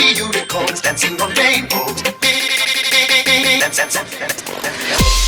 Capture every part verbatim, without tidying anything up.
fluffy unicorns dancing on rainbows. Dance, dance, dance, dance, dance.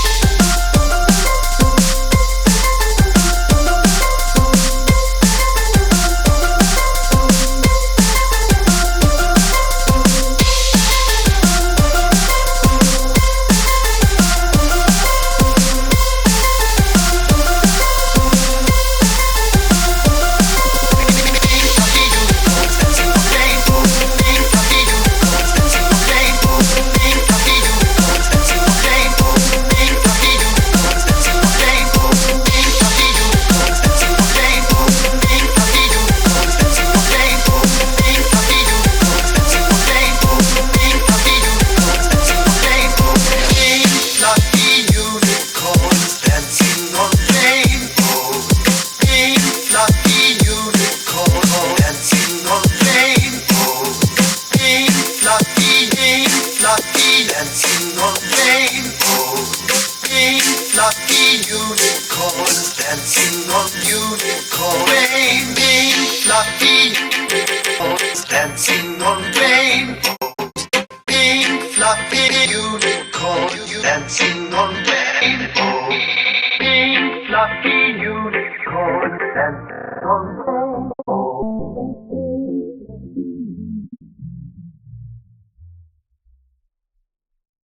Dancing on rainbows, pink fluffy unicorns dancing on unicorn rain, pink fluffy unicorns dancing on rainbows, pink fluffy unicorns dancing on rainbows, pink fluffy unicorns dancing on rainbows.